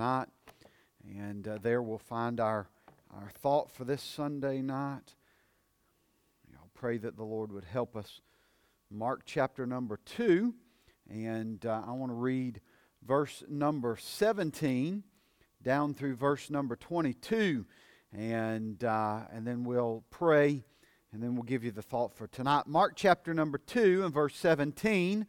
tonight. And there we'll find our thought for this Sunday night. I'll pray that the Lord would help us. Mark chapter number 2. And I want to read verse number 17 down through verse number 22. And then we'll pray. And then we'll give you the thought for tonight. Mark chapter number 2 and verse 17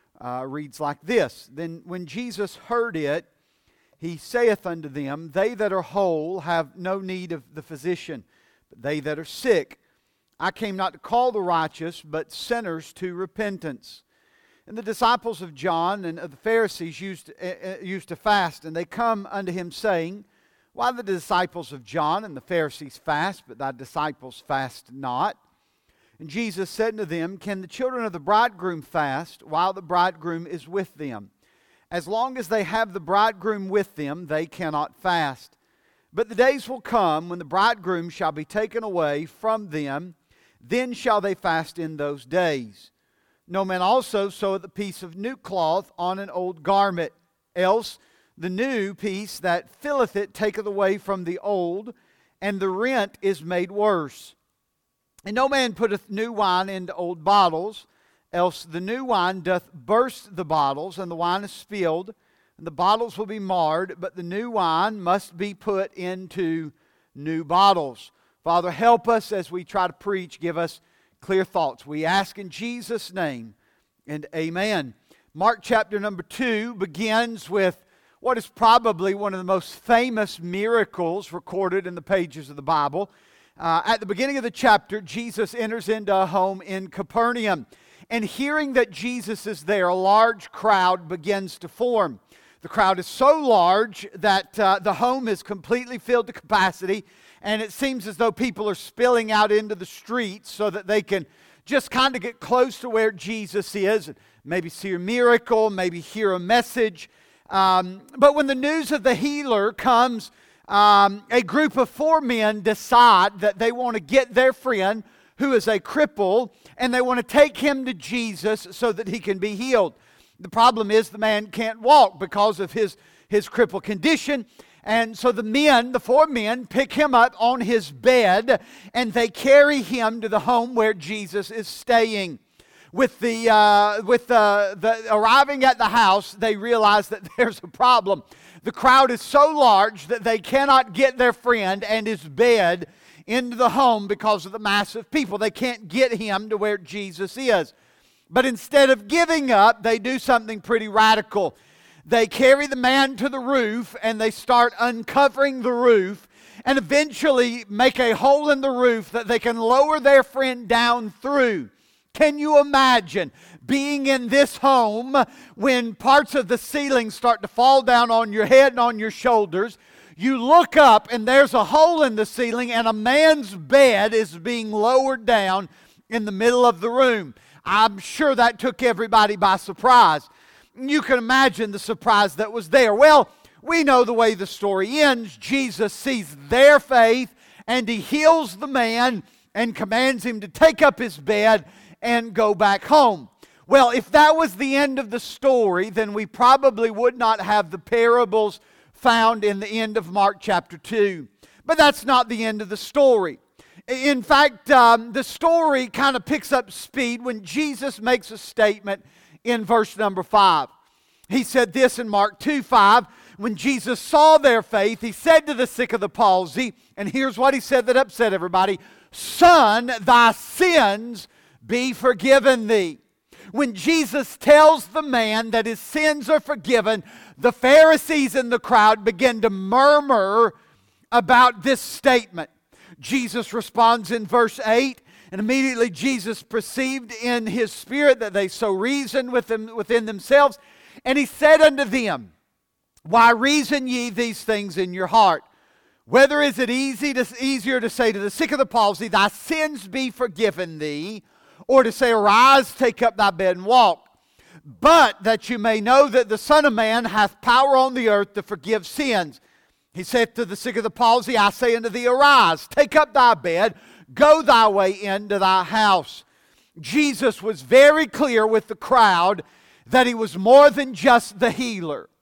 reads like this. Then when Jesus heard it, He saith unto them, They that are whole have no need of the physician, but they that are sick. I came not to call the righteous, but sinners to repentance. And the disciples of John and of the Pharisees used to fast, and they come unto Him, saying, Why the disciples of John and the Pharisees fast, but thy disciples fast not? And Jesus said unto them, Can the children of the bridegroom fast while the bridegroom is with them? As long as they have the bridegroom with them, they cannot fast. But the days will come when the bridegroom shall be taken away from them, then shall they fast in those days. No man also seweth a piece of new cloth on an old garment, else the new piece that filleth it taketh away from the old, and the rent is made worse. And no man putteth new wine into old bottles, else the new wine doth burst the bottles, and the wine is spilled, and the bottles will be marred, but the new wine must be put into new bottles. Father, help us as we try to preach. Give us clear thoughts. We ask in Jesus' name, and amen. Mark chapter number 2 begins with what is probably one of the most famous miracles recorded in the pages of the Bible. At the beginning of the chapter, Jesus enters into a home in Capernaum. And hearing that Jesus is there, a large crowd begins to form. The crowd is so large that the home is completely filled to capacity. And it seems as though people are spilling out into the streets so that they can just kind of get close to where Jesus is. Maybe see a miracle, maybe hear a message. But when the news of the healer comes, a group of 4 men decide that they want to get their friend who is a cripple, and they want to take him to Jesus so that he can be healed. The problem is the man can't walk because of his crippled condition. And so the 4 men, pick him up on his bed, and they carry him to the home where Jesus is staying. With the arriving at the house, they realize that there's a problem. The crowd is so large that they cannot get their friend and his bed into the home because of the massive people. They can't get him to where Jesus is. But instead of giving up, they do something pretty radical. They carry the man to the roof and they start uncovering the roof and eventually make a hole in the roof that they can lower their friend down through. Can you imagine being in this home when parts of the ceiling start to fall down on your head and on your shoulders? You look up and there's a hole in the ceiling and a man's bed is being lowered down in the middle of the room. I'm sure that took everybody by surprise. You can imagine the surprise that was there. Well, we know the way the story ends. Jesus sees their faith and He heals the man and commands him to take up his bed and go back home. Well, if that was the end of the story, then we probably would not have the parables found in the end of Mark chapter 2. But that's not the end of the story. In fact, the story kind of picks up speed when Jesus makes a statement in verse number 5. He said this in Mark 2:5. When Jesus saw their faith, He said to the sick of the palsy, and here's what He said that upset everybody, Son, thy sins be forgiven thee. When Jesus tells the man that his sins are forgiven, the Pharisees in the crowd begin to murmur about this statement. Jesus responds in verse 8, and immediately Jesus perceived in His spirit that they so reasoned within themselves, and He said unto them, Why reason ye these things in your heart? Whether is it easier to say to the sick of the palsy, Thy sins be forgiven thee, or to say, Arise, take up thy bed and walk. But that you may know that the Son of Man hath power on the earth to forgive sins. He said to the sick of the palsy, I say unto thee, Arise, take up thy bed, go thy way into thy house. Jesus was very clear with the crowd that He was more than just the healer.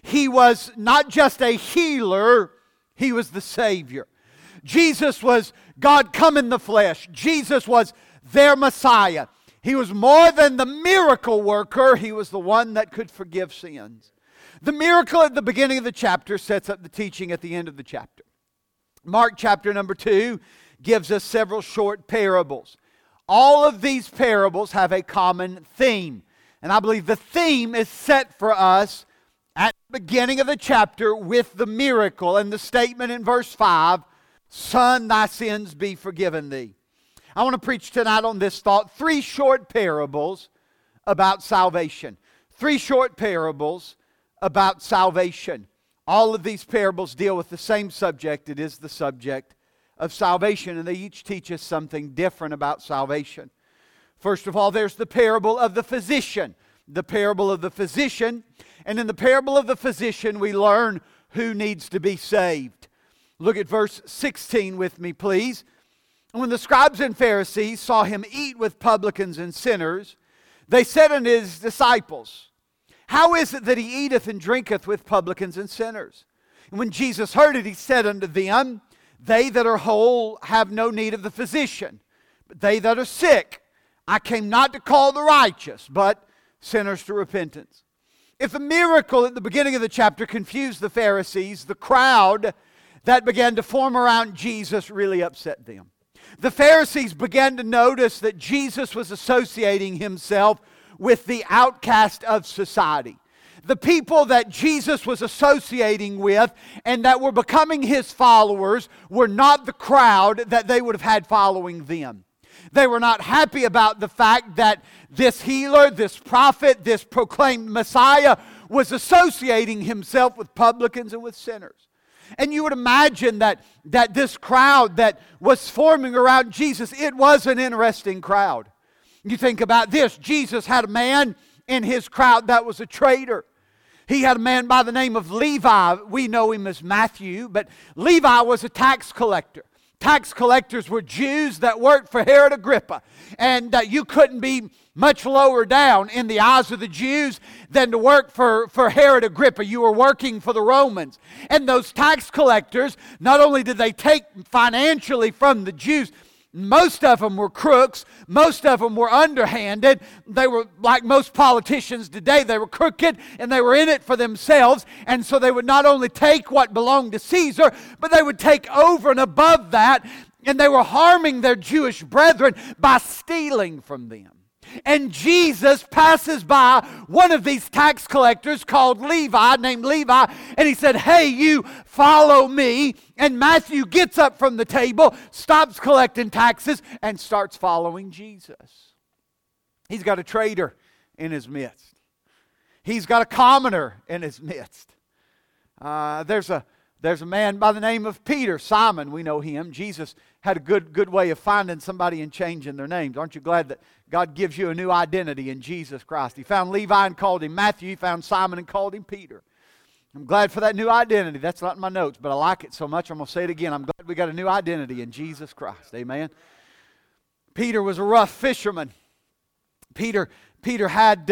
He was not just a healer, He was the Savior. Jesus was God come in the flesh. Jesus was their Messiah. He was more than the miracle worker. He was the one that could forgive sins. The miracle at the beginning of the chapter sets up the teaching at the end of the chapter. Mark chapter number 2 gives us several short parables. All of these parables have a common theme. And I believe the theme is set for us at the beginning of the chapter with the miracle and the statement in verse 5, Son, thy sins be forgiven thee. I want to preach tonight on this thought. 3 short parables about salvation. 3 short parables about salvation. All of these parables deal with the same subject. It is the subject of salvation, and they each teach us something different about salvation. First of all, there's the parable of the physician. The parable of the physician. And in the parable of the physician, we learn who needs to be saved. Look at verse 16 with me, please. When the scribes and Pharisees saw him eat with publicans and sinners, they said unto his disciples, How is it that he eateth and drinketh with publicans and sinners? And when Jesus heard it, he said unto them, They that are whole have no need of the physician, but they that are sick. I came not to call the righteous, but sinners to repentance. If the miracle at the beginning of the chapter confused the Pharisees, the crowd that began to form around Jesus really upset them. The Pharisees began to notice that Jesus was associating himself with the outcast of society. The people that Jesus was associating with and that were becoming his followers were not the crowd that they would have had following them. They were not happy about the fact that this healer, this prophet, this proclaimed Messiah was associating himself with publicans and with sinners. And you would imagine that this crowd that was forming around Jesus, it was an interesting crowd. You think about this. Jesus had a man in his crowd that was a traitor. He had a man by the name of Levi. We know him as Matthew, but Levi was a tax collector. Tax collectors were Jews that worked for Herod Agrippa. And you couldn't be much lower down in the eyes of the Jews than to work for Herod Agrippa. You were working for the Romans. And those tax collectors, not only did they take financially from the Jews, most of them were crooks. Most of them were underhanded. They were like most politicians today. They were crooked and they were in it for themselves. And so they would not only take what belonged to Caesar, but they would take over and above that. And they were harming their Jewish brethren by stealing from them. And Jesus passes by one of these tax collectors named Levi, and he said, Hey, you follow me. And Matthew gets up from the table, stops collecting taxes, and starts following Jesus. He's got a traitor in his midst. He's got a commoner in his midst. There's a man by the name of Peter, Simon, we know him. Jesus had a good way of finding somebody and changing their names. Aren't you glad that God gives you a new identity in Jesus Christ? He found Levi and called him Matthew. He found Simon and called him Peter. I'm glad for that new identity. That's not in my notes, but I like it so much I'm going to say it again. I'm glad we got a new identity in Jesus Christ. Amen. Peter was a rough fisherman. Peter didn't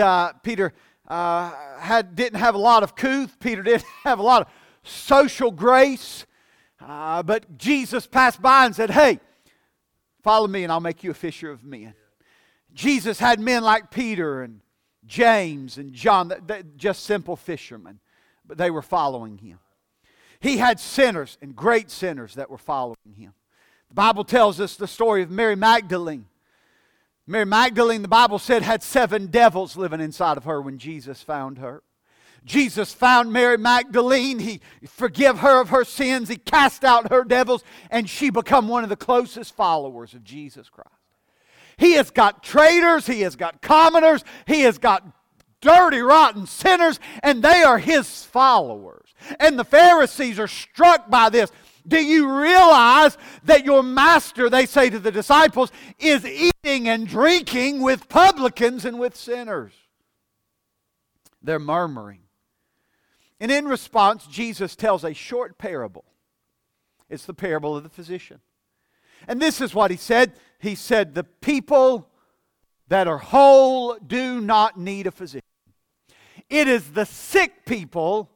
have a lot of couth. Peter didn't have a lot of social grace. But Jesus passed by and said, Hey, follow me and I'll make you a fisher of men. Jesus had men like Peter and James and John, just simple fishermen, but they were following him. He had sinners and great sinners that were following him. The Bible tells us the story of Mary Magdalene. Mary Magdalene, the Bible said, had 7 devils living inside of her when Jesus found her. Jesus found Mary Magdalene. He forgave her of her sins. He cast out her devils, and she become one of the closest followers of Jesus Christ. He has got traitors. He has got commoners. He has got dirty, rotten sinners, and they are his followers. And the Pharisees are struck by this. Do you realize that your master, they say to the disciples, is eating and drinking with publicans and with sinners? They're murmuring. And in response, Jesus tells a short parable. It's the parable of the physician. And this is what he said. He said, the people that are whole do not need a physician. It is the sick people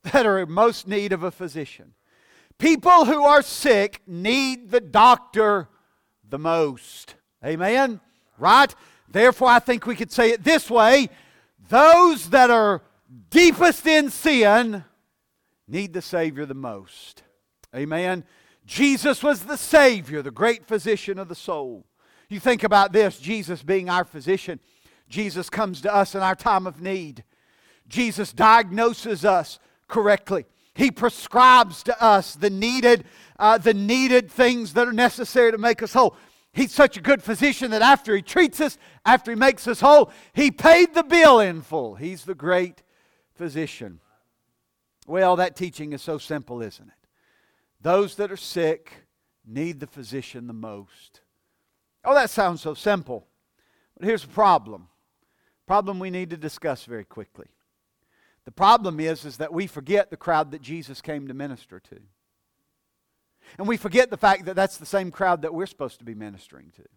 that are in most need of a physician. People who are sick need the doctor the most. Amen? Right? Therefore, I think we could say it this way. Those that are deepest in sin need the Savior the most. Amen? Jesus was the Savior, the great physician of the soul. You think about this, Jesus being our physician. Jesus comes to us in our time of need. Jesus diagnoses us correctly. He prescribes to us the needed things that are necessary to make us whole. He's such a good physician that after He treats us, after He makes us whole, He paid the bill in full. He's the great physician. Well, that teaching is so simple, isn't it? Those that are sick need the physician the most. Oh, that sounds so simple. But here's the problem. Problem we need to discuss very quickly. The problem is that we forget the crowd that Jesus came to minister to. And we forget the fact that that's the same crowd that we're supposed to be ministering to.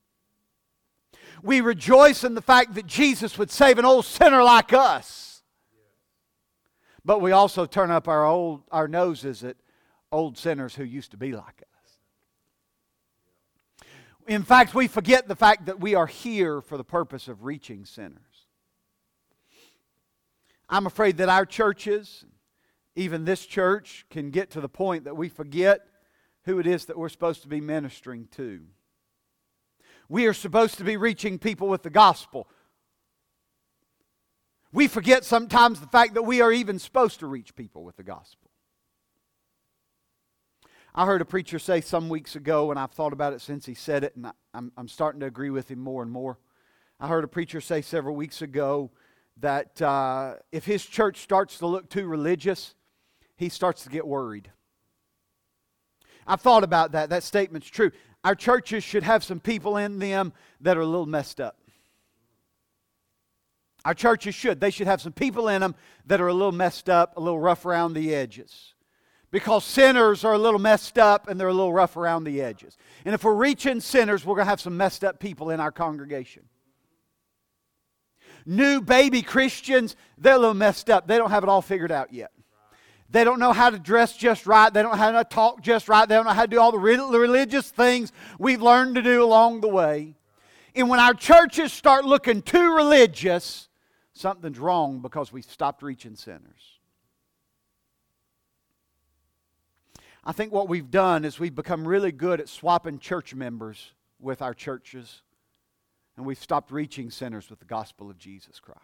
We rejoice in the fact that Jesus would save an old sinner like us. But we also turn up our noses at old sinners who used to be like us. In fact, we forget the fact that we are here for the purpose of reaching sinners. I'm afraid that our churches, even this church, can get to the point that we forget who it is that we're supposed to be ministering to. We are supposed to be reaching people with the gospel. We forget sometimes the fact that we are even supposed to reach people with the gospel. I heard a preacher say some weeks ago, and I've thought about it since he said it, and I'm starting to agree with him more and more. I heard a preacher say several weeks ago that if his church starts to look too religious, he starts to get worried. I've thought about that. That statement's true. Our churches should have some people in them that are a little messed up. Our churches should. They should have some people in them that are a little messed up, a little rough around the edges. Because sinners are a little messed up and they're a little rough around the edges. And if we're reaching sinners, we're going to have some messed up people in our congregation. New baby Christians, they're a little messed up. They don't have it all figured out yet. They don't know how to dress just right. They don't know how to talk just right. They don't know how to do all the religious things we've learned to do along the way. And when our churches start looking too religious, something's wrong because we've stopped reaching sinners. I think what we've done is we've become really good at swapping church members with our churches. And we've stopped reaching sinners with the gospel of Jesus Christ.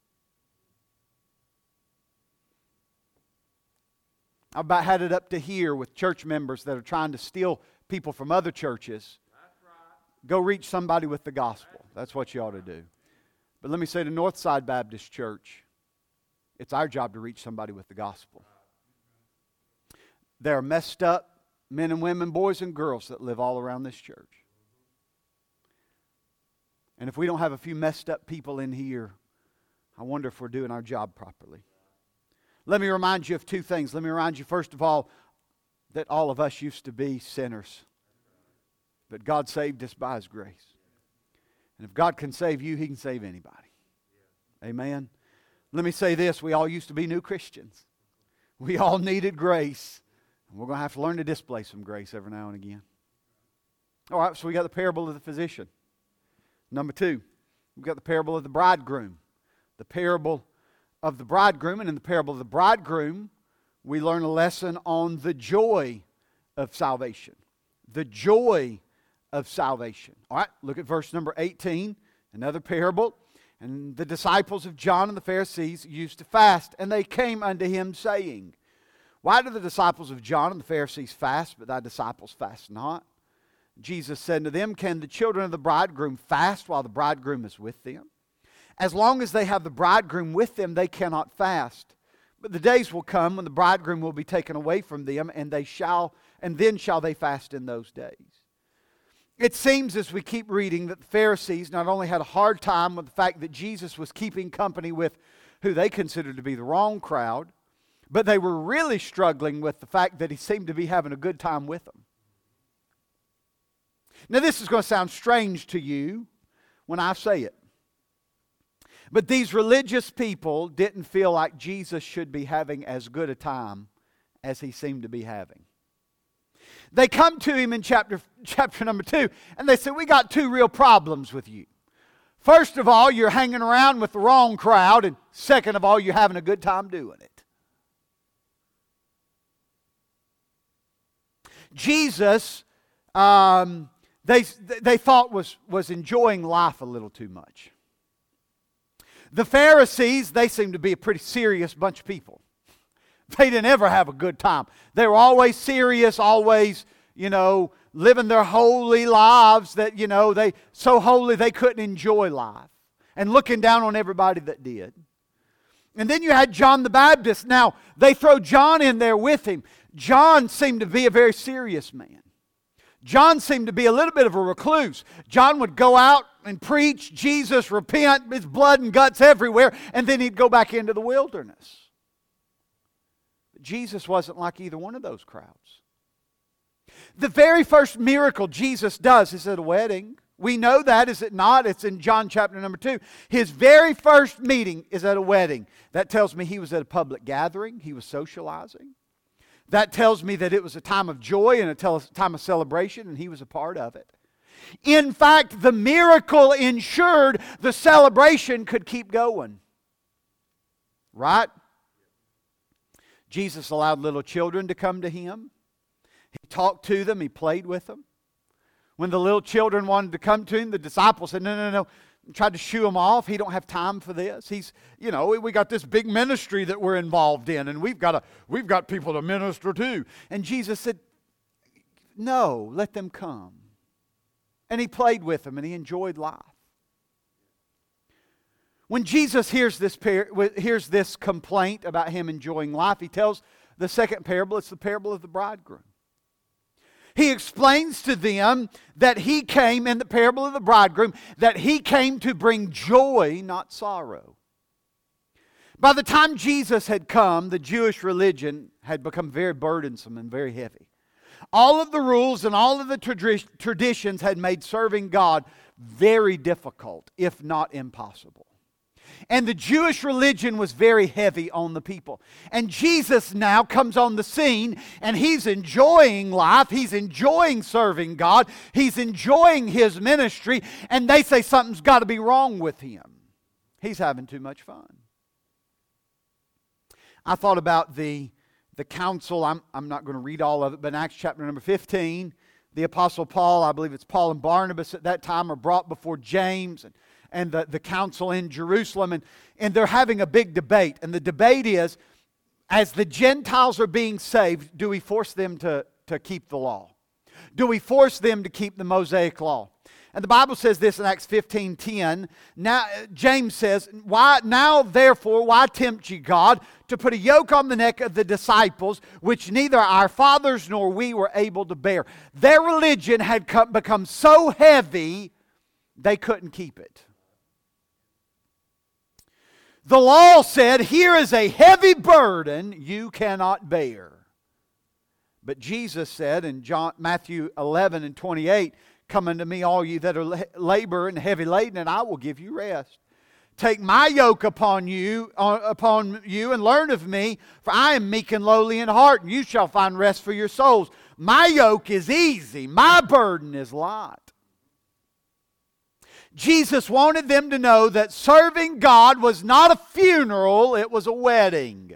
I've about had it up to here with church members that are trying to steal people from other churches. Go reach somebody with the gospel. That's what you ought to do. But let me say to Northside Baptist Church, it's our job to reach somebody with the gospel. There are messed up men and women, boys and girls that live all around this church. And if we don't have a few messed up people in here, I wonder if we're doing our job properly. Let me remind you of two things. Let me remind you, first of all, that all of us used to be sinners. But God saved us by His grace. And if God can save you, He can save anybody. Amen? Let me say this. We all used to be new Christians. We all needed grace. And we're going to have to learn to display some grace every now and again. All right, so we got the parable of the physician. Number two, we've got the parable of the bridegroom. The parable of the bridegroom. And in the parable of the bridegroom, we learn a lesson on the joy of salvation. The joy of salvation. All right, look at verse number 18. Another parable. And the disciples of John and the Pharisees used to fast. And they came unto him saying, Why do the disciples of John and the Pharisees fast, but thy disciples fast not? Jesus said to them, Can the children of the bridegroom fast while the bridegroom is with them? As long as they have the bridegroom with them, they cannot fast. But the days will come when the bridegroom will be taken away from them, and then shall they fast in those days. It seems as we keep reading that the Pharisees not only had a hard time with the fact that Jesus was keeping company with who they considered to be the wrong crowd, but they were really struggling with the fact that He seemed to be having a good time with them. Now this is going to sound strange to you when I say it. But these religious people didn't feel like Jesus should be having as good a time as he seemed to be having. They come to him in chapter number 2, and they say, we got two real problems with you. First of all, you're hanging around with the wrong crowd, and second of all, you're having a good time doing it. Jesus, they thought was enjoying life a little too much. The Pharisees, they seemed to be a pretty serious bunch of people. They didn't ever have a good time. They were always serious, always, living their holy lives that, they so holy they couldn't enjoy life. And looking down on everybody that did. And then you had John the Baptist. Now, they throw John in there with him. John seemed to be a very serious man. John seemed to be a little bit of a recluse. John would go out and preach Jesus, repent, his blood and guts everywhere, and then he'd go back into the wilderness. But Jesus wasn't like either one of those crowds. The very first miracle Jesus does is at a wedding. We know that, is it not? It's in John chapter number 2. His very first meeting is at a wedding. That tells me he was at a public gathering. He was socializing. That tells me that it was a time of joy and a time of celebration, and he was a part of it. In fact, the miracle ensured the celebration could keep going. Right? Jesus allowed little children to come to him. He talked to them. He played with them. When the little children wanted to come to him, the disciples said, no. Tried to shoo him off. He don't have time for this. We got this big ministry that we're involved in, and we've got people to minister to. And Jesus said, no, let them come. And he played with them, and he enjoyed life. When Jesus hears this complaint about him enjoying life, he tells the second parable. It's the parable of the bridegroom. He explains to them that he came, in the parable of the bridegroom, that he came to bring joy, not sorrow. By the time Jesus had come, the Jewish religion had become very burdensome and very heavy. All of the rules and all of the traditions had made serving God very difficult, if not impossible. And the Jewish religion was very heavy on the people. And Jesus now comes on the scene, and he's enjoying life. He's enjoying serving God. He's enjoying his ministry. And they say something's got to be wrong with him. He's having too much fun. I thought about the council. I'm not going to read all of it, but in Acts chapter number 15, the Apostle Paul, I believe it's Paul and Barnabas at that time, are brought before James and the council in Jerusalem, and they're having a big debate. And the debate is, as the Gentiles are being saved, do we force them to keep the law? Do we force them to keep the Mosaic law? And the Bible says this in Acts 15:10. Now, James says, therefore, why tempt ye God to put a yoke on the neck of the disciples, which neither our fathers nor we were able to bear? Their religion had become so heavy, they couldn't keep it. The law said, here is a heavy burden you cannot bear. But Jesus said in Matthew 11:28, come unto me, all you that are labor and heavy laden, and I will give you rest. Take my yoke upon you and learn of me, for I am meek and lowly in heart, and you shall find rest for your souls. My yoke is easy, my burden is light. Jesus wanted them to know that serving God was not a funeral, it was a wedding.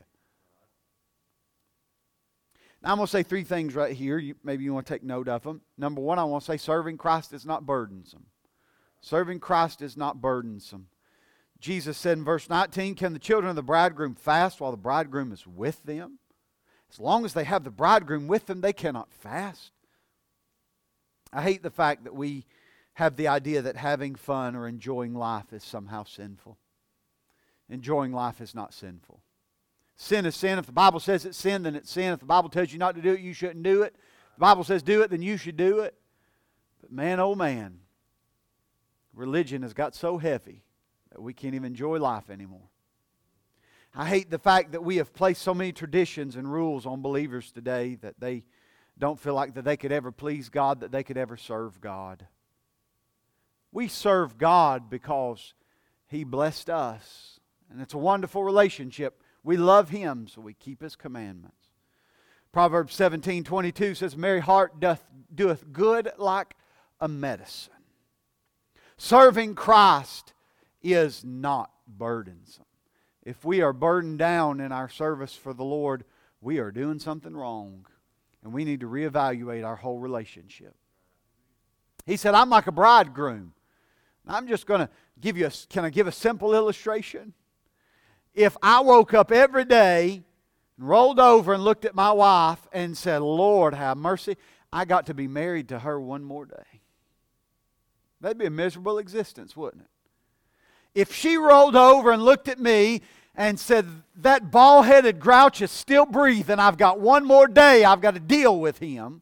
Now, I'm going to say three things right here. Maybe you want to take note of them. Number one, I want to say serving Christ is not burdensome. Serving Christ is not burdensome. Jesus said in verse 19, can the children of the bridegroom fast while the bridegroom is with them? As long as they have the bridegroom with them, they cannot fast. I hate the fact that we have the idea that having fun or enjoying life is somehow sinful. Enjoying life is not sinful. Sin is sin. If the Bible says it's sin, then it's sin. If the Bible tells you not to do it, you shouldn't do it. If the Bible says do it, then you should do it. But man, oh man, religion has got so heavy that we can't even enjoy life anymore. I hate the fact that we have placed so many traditions and rules on believers today that they don't feel like that they could ever please God, that they could ever serve God. We serve God because He blessed us. And it's a wonderful relationship. We love Him, so we keep His commandments. Proverbs 17:22 says, merry heart doeth good like a medicine. Serving Christ is not burdensome. If we are burdened down in our service for the Lord, we are doing something wrong. And we need to reevaluate our whole relationship. He said, I'm like a bridegroom. I'm just going to give you can I give a simple illustration? If I woke up every day and rolled over and looked at my wife and said, Lord, have mercy, I got to be married to her one more day. That'd be a miserable existence, wouldn't it? If she rolled over and looked at me and said, that bald-headed grouch is still breathing, I've got one more day, I've got to deal with him,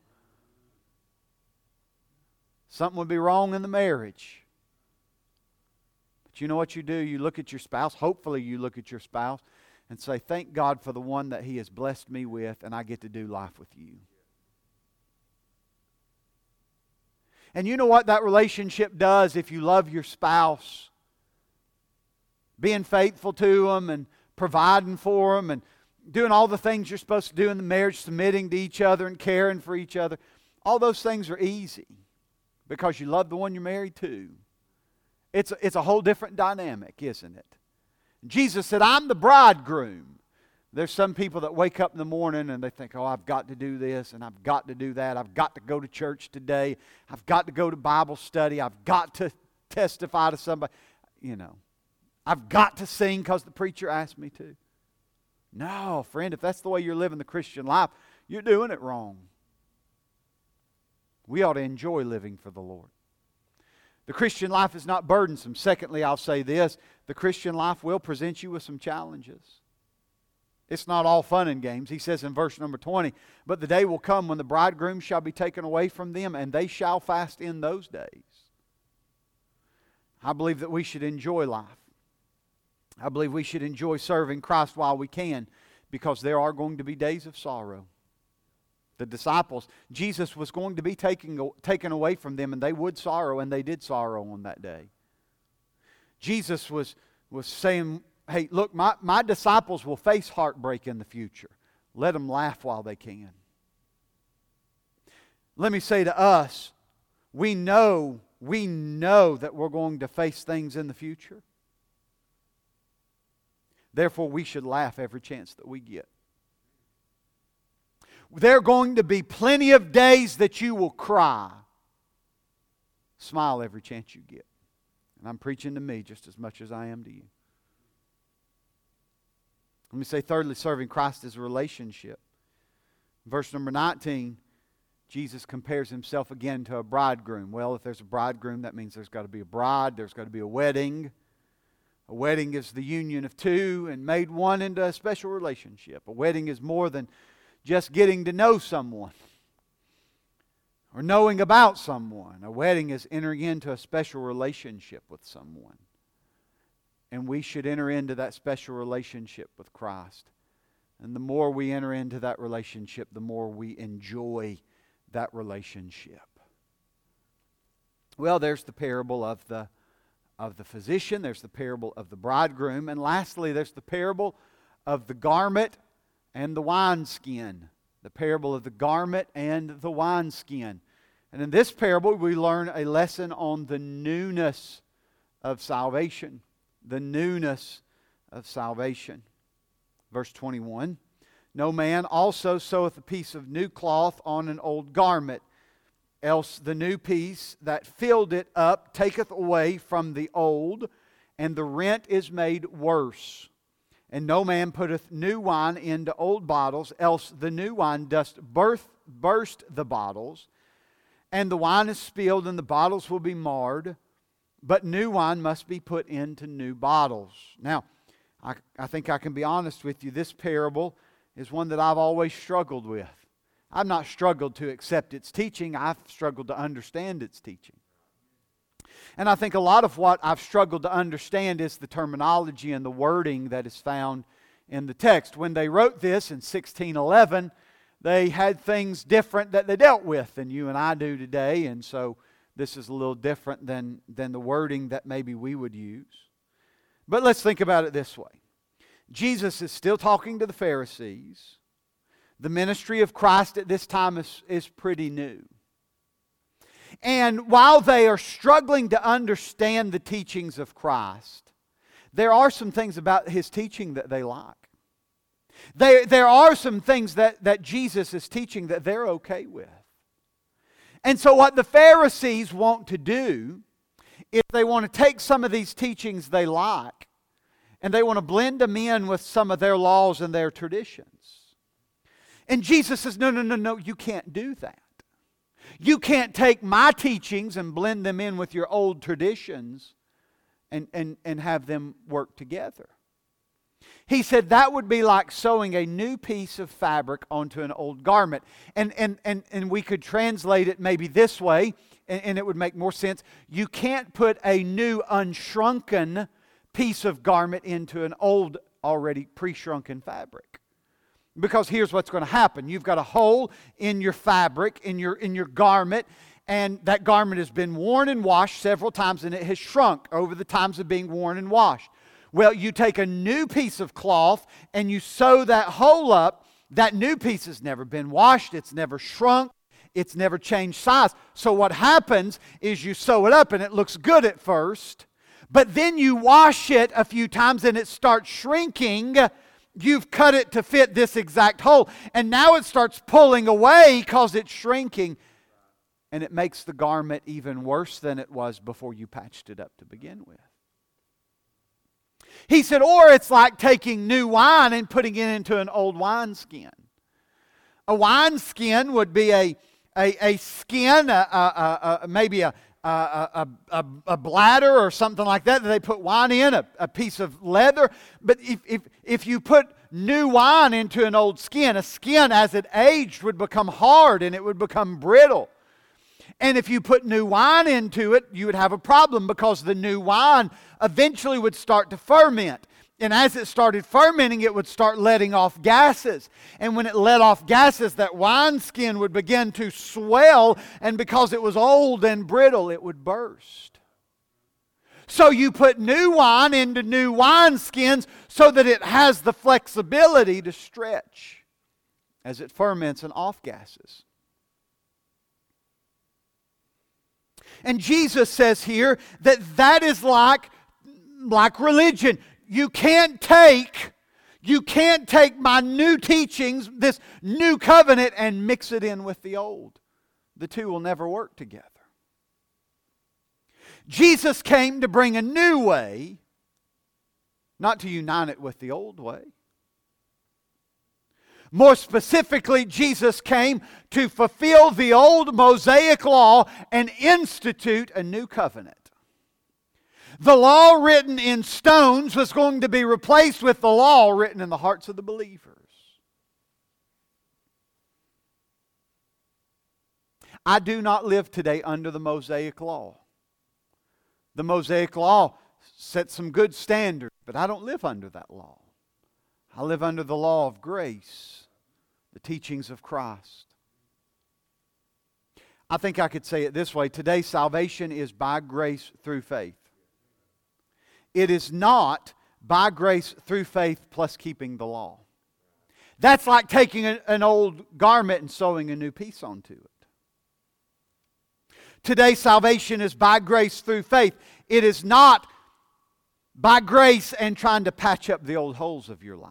something would be wrong in the marriage. But you know what you do? You look at your spouse, hopefully you look at your spouse, and say, thank God for the one that He has blessed me with, and I get to do life with you. And you know what that relationship does if you love your spouse? Being faithful to them and providing for them and doing all the things you're supposed to do in the marriage, submitting to each other and caring for each other. All those things are easy because you love the one you're married to. It's a whole different dynamic, isn't it? Jesus said, I'm the bridegroom. There's some people that wake up in the morning and they think, oh, I've got to do this and I've got to do that. I've got to go to church today. I've got to go to Bible study. I've got to testify to somebody. You know, I've got to sing because the preacher asked me to. No, friend, if that's the way you're living the Christian life, you're doing it wrong. We ought to enjoy living for the Lord. The Christian life is not burdensome. Secondly, I'll say this, the Christian life will present you with some challenges. It's not all fun and games. He says in verse number 20, but the day will come when the bridegroom shall be taken away from them, and they shall fast in those days. I believe that we should enjoy life. I believe we should enjoy serving Christ while we can, because there are going to be days of sorrow. The disciples, Jesus was going to be taken away from them, and they would sorrow, and they did sorrow on that day. Jesus was saying, hey, look, my disciples will face heartbreak in the future. Let them laugh while they can. Let me say to us, we know that we're going to face things in the future. Therefore, we should laugh every chance that we get. There are going to be plenty of days that you will cry. Smile every chance you get. And I'm preaching to me just as much as I am to you. Let me say thirdly, serving Christ is a relationship. Verse number 19, Jesus compares Himself again to a bridegroom. Well, if there's a bridegroom, that means there's got to be a bride, there's got to be a wedding. A wedding is the union of two and made one into a special relationship. A wedding is more than just getting to know someone or knowing about someone. A wedding is entering into a special relationship with someone. And we should enter into that special relationship with Christ. And the more we enter into that relationship, the more we enjoy that relationship. Well, there's the parable of the physician. There's the parable of the bridegroom. And lastly, there's the parable of the garment and the wineskin. The parable of the garment and the wineskin. And in this parable, we learn a lesson on the newness of salvation. The newness of salvation. Verse 21, no man also seweth a piece of new cloth on an old garment, else the new piece that filled it up taketh away from the old, and the rent is made worse. And no man putteth new wine into old bottles, else the new wine doth burst the bottles, and the wine is spilled, and the bottles will be marred. But new wine must be put into new bottles. Now, I think I can be honest with you. This parable is one that I've always struggled with. I've not struggled to accept its teaching. I've struggled to understand its teaching. And I think a lot of what I've struggled to understand is the terminology and the wording that is found in the text. When they wrote this in 1611, they had things different that they dealt with than you and I do today. And so this is a little different than the wording that maybe we would use. But let's think about it this way. Jesus is still talking to the Pharisees. The ministry of Christ at this time is pretty new. And while they are struggling to understand the teachings of Christ, there are some things about His teaching that they like. There are some things that Jesus is teaching that they're okay with. And so what the Pharisees want to do is they want to take some of these teachings they like and they want to blend them in with some of their laws and their traditions. And Jesus says, no, you can't do that. You can't take my teachings and blend them in with your old traditions and have them work together. He said that would be like sewing a new piece of fabric onto an old garment. And we could translate it maybe this way, and it would make more sense. You can't put a new unshrunken piece of garment into an old, already pre-shrunken fabric. Because here's what's going to happen. You've got a hole in your fabric, in your garment, and that garment has been worn and washed several times, and it has shrunk over the times of being worn and washed. Well, you take a new piece of cloth and you sew that hole up. That new piece has never been washed. It's never shrunk. It's never changed size. So what happens is you sew it up and it looks good at first, but then you wash it a few times and it starts shrinking. You've cut it to fit this exact hole, and now it starts pulling away because it's shrinking, and it makes the garment even worse than it was before you patched it up to begin with. He said, or it's like taking new wine and putting it into an old wineskin. A wineskin would be a skin, maybe a bladder or something like that they put wine in, a piece of leather. But if you put new wine into an old skin, a skin as it aged would become hard and it would become brittle. And if you put new wine into it, you would have a problem because the new wine eventually would start to ferment. And as it started fermenting, it would start letting off gases. And when it let off gases, that wineskin would begin to swell, and because it was old and brittle, it would burst. So you put new wine into new wineskins so that it has the flexibility to stretch as it ferments and off gases. And Jesus says here that is like religion. You can't take my new teachings, this new covenant, and mix it in with the old. The two will never work together. Jesus came to bring a new way, not to unite it with the old way. More specifically, Jesus came to fulfill the old Mosaic law and institute a new covenant. The law written in stones was going to be replaced with the law written in the hearts of the believers. I do not live today under the Mosaic law. The Mosaic law set some good standards, but I don't live under that law. I live under the law of grace, the teachings of Christ. I think I could say it this way. Today, salvation is by grace through faith. It is not by grace through faith plus keeping the law. That's like taking an old garment and sewing a new piece onto it. Today, salvation is by grace through faith. It is not by grace and trying to patch up the old holes of your life.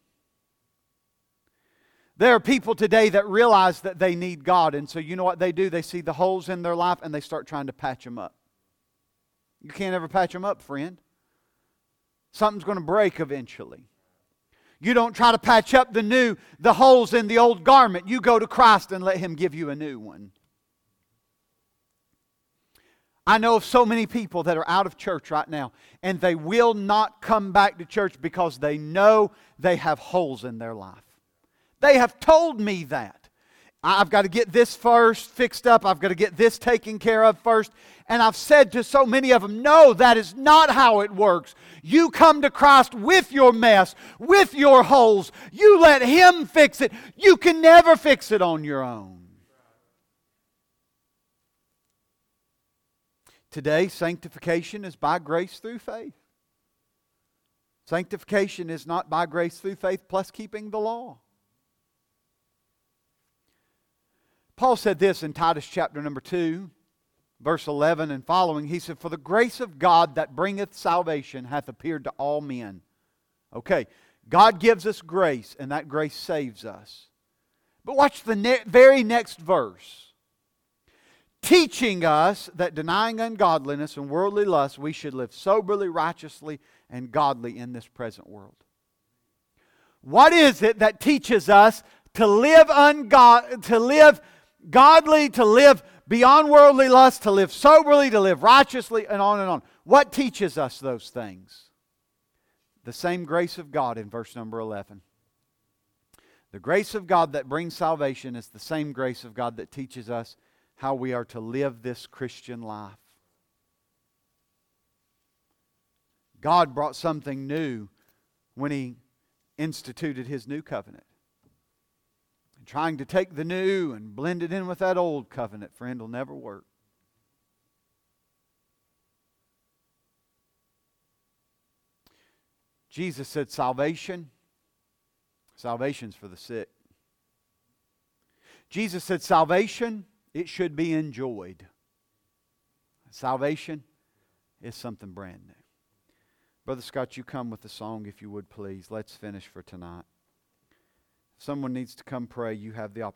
There are people today that realize that they need God, and so you know what they do? They see the holes in their life and they start trying to patch them up. You can't ever patch them up, friend. Something's going to break eventually. You don't try to patch up the holes in the old garment. You go to Christ and let Him give you a new one. I know of so many people that are out of church right now, and they will not come back to church because they know they have holes in their life. They have told me that. I've got to get this first fixed up. I've got to get this taken care of first. And I've said to so many of them, no, that is not how it works. You come to Christ with your mess, with your holes. You let Him fix it. You can never fix it on your own. Today, sanctification is by grace through faith. Sanctification is not by grace through faith plus keeping the law. Paul said this in Titus chapter number 2, verse 11 and following. He said, "For the grace of God that bringeth salvation hath appeared to all men." Okay, God gives us grace, and that grace saves us. But watch the very next verse. "Teaching us that denying ungodliness and worldly lust, we should live soberly, righteously, and godly in this present world." What is it that teaches us to live godly, to live beyond worldly lust, to live soberly, to live righteously, and on and on? What teaches us those things? The same grace of God in verse number 11. The grace of God that brings salvation is the same grace of God that teaches us how we are to live this Christian life. God brought something new when He instituted His new covenant. And trying to take the new and blend it in with that old covenant, friend, will never work. Jesus said salvation's for the sick. Jesus said salvation, it should be enjoyed. Salvation is something brand new. Brother Scott, you come with the song if you would please. Let's finish for tonight. If someone needs to come pray, you have the opportunity.